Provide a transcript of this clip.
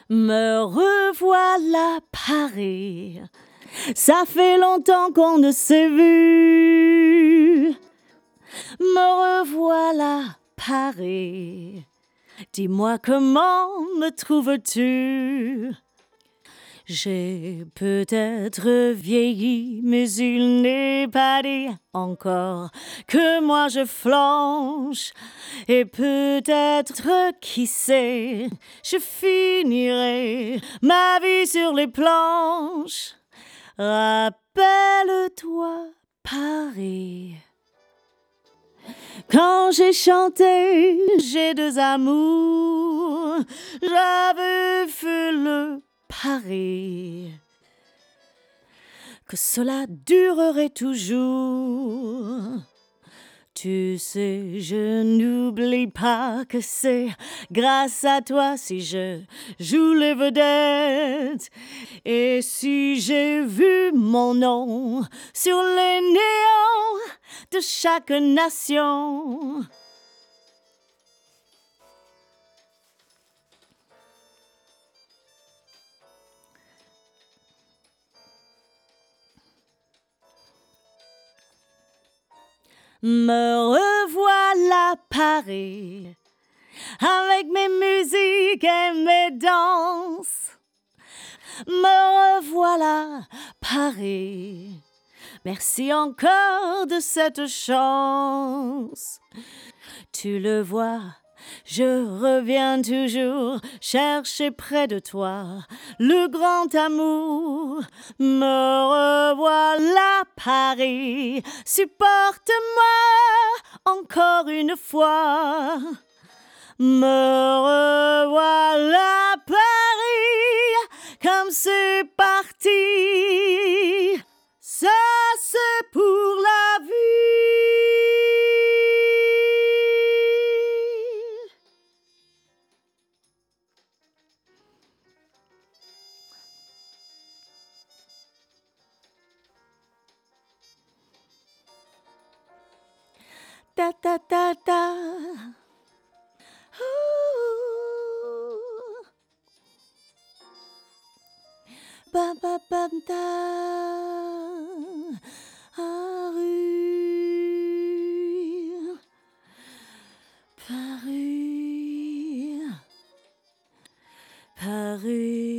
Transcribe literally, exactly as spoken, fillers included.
Me revoilà Paris, ça fait longtemps qu'on ne s'est vu. Me revoilà Paris, dis-moi comment me trouves-tu? J'ai peut-être vieilli, mais il n'est pas dit encore que moi je flanche. Et peut-être, qui sait, je finirai ma vie sur les planches. Rappelle-toi Paris. Quand j'ai chanté, j'ai deux amours, j'avais fait le pari que cela durerait toujours. Tu sais, je n'oublie pas que c'est grâce à toi si je joue les vedettes. Et si j'ai vu mon nom sur les néons de chaque nation. Me revoilà Paris, avec mes musiques et mes danses. Me revoilà Paris, merci encore de cette chance. Tu le vois, je reviens toujours chercher près de toi le grand amour. Me revoilà Paris, supporte-moi encore une fois. Me revoilà Paris, comme c'est parti, ça c'est pour la vie. Ta ta ta ta. Ooh. Ba ba ba da. Paris. Paris. Paris.